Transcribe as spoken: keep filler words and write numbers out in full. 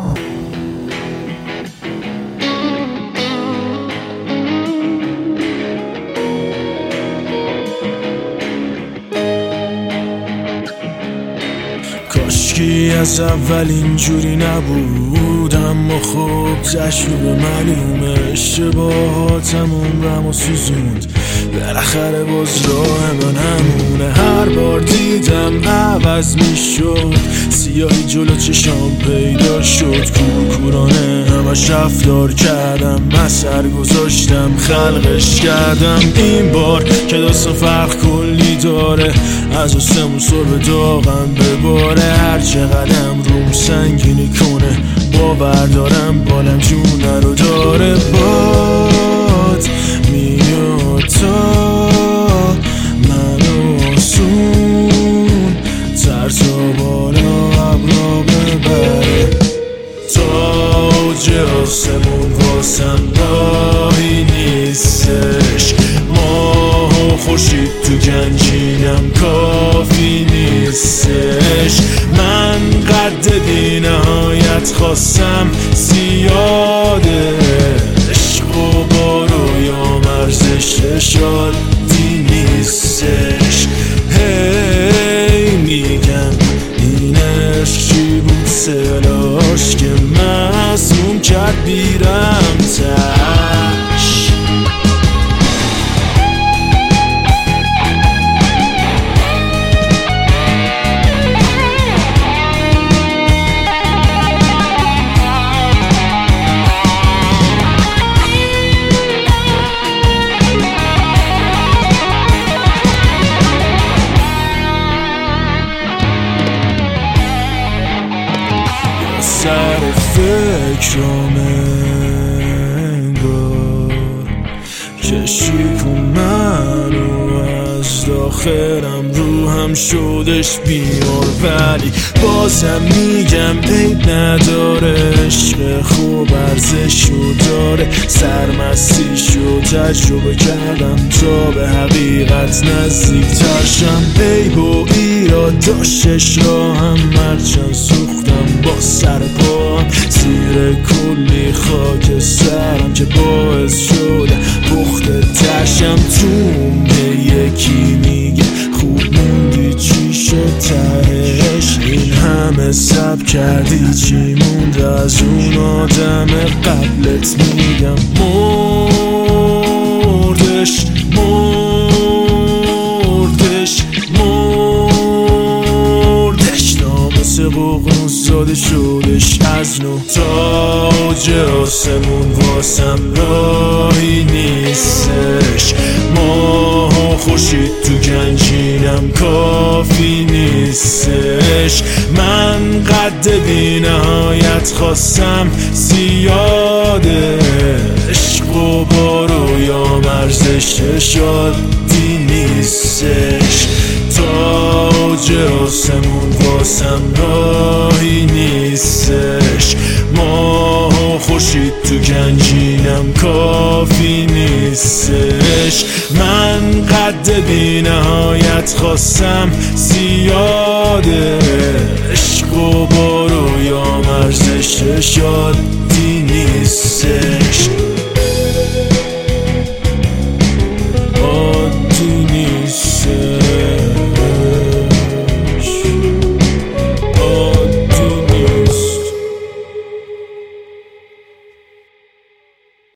کاشکی از اول اینجوری نبود، اما خب تشویق معلومه. اشتباهاتم عمرم و سوزوند، بالاخره باز راه من همونه. هر بار دیدم عوض میشد، سیاهی جلو چشام پیدا شد. کورکورانه همش رفتار کردم، اثر گذاشتم خلقش کردم. این بار که داستان فرق کلی داره، از آسمون صبح داغم بباره. هر چقدرم روم سنگینی کنه، باور دارم بالم جونه رو داره. باد میاد تا منو آسون تر تا بالا ابرا ببره. تاج آسمون واسم راهی نیستش، ماه و خورشید تو گنجینم کافی نیستش. من قد بی نهایت خواستم زیاده، عشق و بارو یا مرزش شادی نیستش. هی میگم این عشق چی بود سلاش که مسموم کرد بیرم تش. سر فکرام انگار کشیکون منو از داخلم، روحم شدش بیمار. ولی بازم میگم عیب نداره، عشق خوب ارزشو داره. سرمستیشو تجربه کردم تا به حقیقت نزدیک ترشم. عیب و ایراد داشتش راهم، هرچند سوختم با سر پاهم. زیر کلی خاک سرم که باعث شده پخته ترشم. توم به یکی میگه خوب موندی چی شد تهش. این همه سب کردی چی موند از اون آدم قبلت؟ میگم مردش مردش مردش. ناموس بغنوز زاده شدش از نو. تاج آسمون واسم راهی نیستش، ماه و خورشید تو گنجینم کافی نیستش. من قد بی نهایت خواستم زیاده، عشق و بارو یا مرزش شادی نیستش. تاج آسمون واسم راهی نیستش، ماه و خورشید تو گنجینم کافی نیستش. من قد بی نهایت خواستم زیاده، عشق و بارو یا مرزش شادی نیستش.